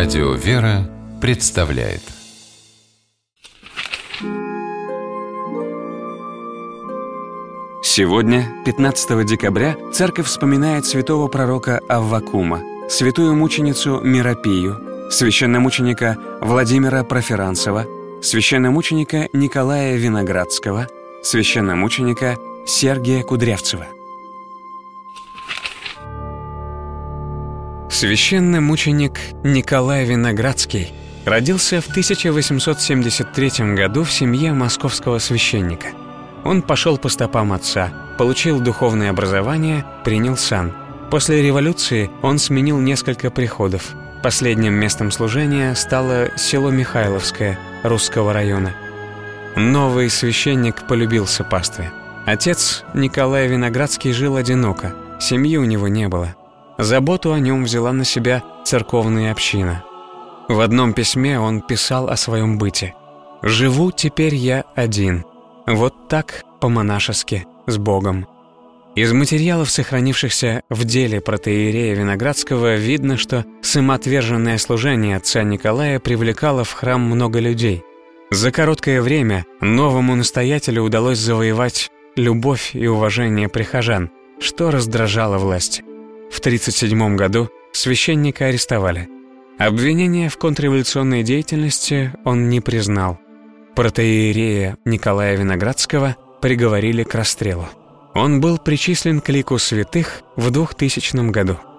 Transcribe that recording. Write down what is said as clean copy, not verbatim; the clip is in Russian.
Радио «Вера» представляет. Сегодня, 15 декабря, Церковь вспоминает святого пророка Аввакума, святую мученицу Миропию, священномученика Владимира Проферанцева, священномученика Николая Виноградского, священномученика Сергия Кудрявцева. Священномученик Николай Виноградский родился в 1873 году в семье московского священника. Он пошел по стопам отца, получил духовное образование, принял сан. После революции он сменил несколько приходов. Последним местом служения стало село Михайловское Русского района. Новый священник полюбился пастве. Отец Николай Виноградский жил одиноко, семьи у него не было. Заботу о нем взяла на себя церковная община. В одном письме он писал о своем быте. «Живу теперь я один, вот так по-монашески, с Богом». Из материалов, сохранившихся в деле протоиерея Виноградского, видно, что самоотверженное служение отца Николая привлекало в храм много людей. За короткое время новому настоятелю удалось завоевать любовь и уважение прихожан, что раздражало власть. В 1937 году священника арестовали. Обвинения в контрреволюционной деятельности он не признал. Протоиерея Николая Виноградского приговорили к расстрелу. Он был причислен к лику святых в 2000 году.